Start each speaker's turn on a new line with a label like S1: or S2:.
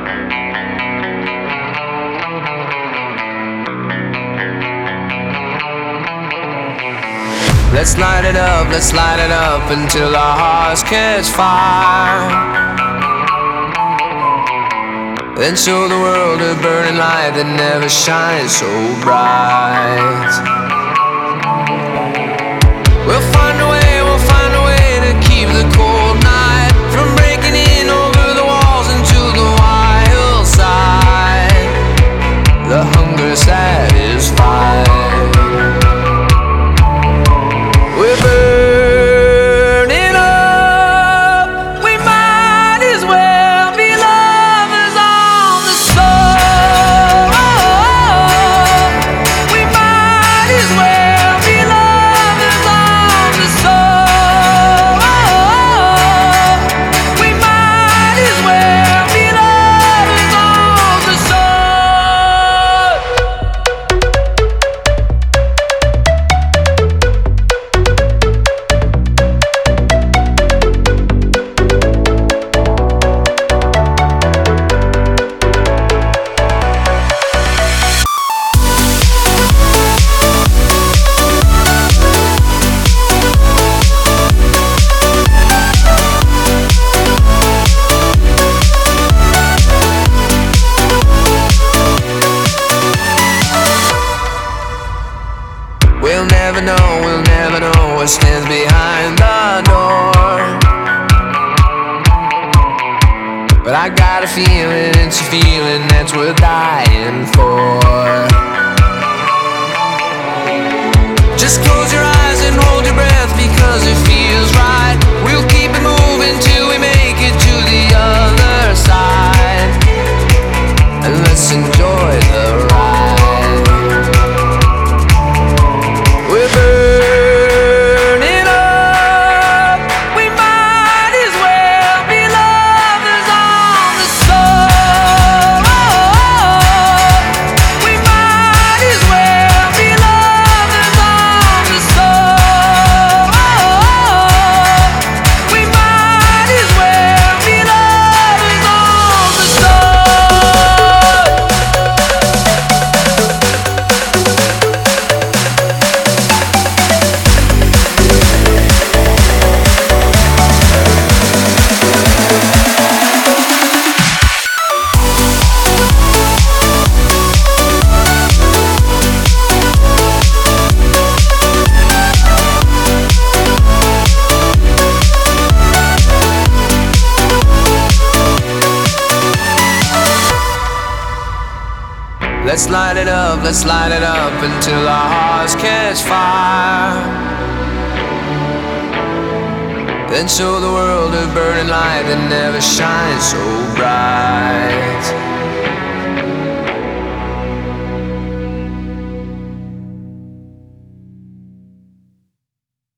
S1: Let's light it up until our hearts catch fire. Then show the world a burning light that never shines so bright. We'll find a way to keep the cold night from breaking in over the walls into the wild side. The hunger satisfied. We're burning up. We might as well be lovers on the soul. We might as well be lovers on the soul. We might as well be lovers on the soul. We'll never know what stands behind the door. But I got a feeling, it's a feeling that's worth dying for. Just close your eyes and hold your breath because it feels right. We'll keep it moving till we make it to the other side. And let's enjoy the ride. We're burning up. We might as well be lovers on the soul. We might as well be lovers on the soul. We might as well be lovers on the soul. Let's light it up until our hearts catch fire. Then show the world a burning light that never shines so bright.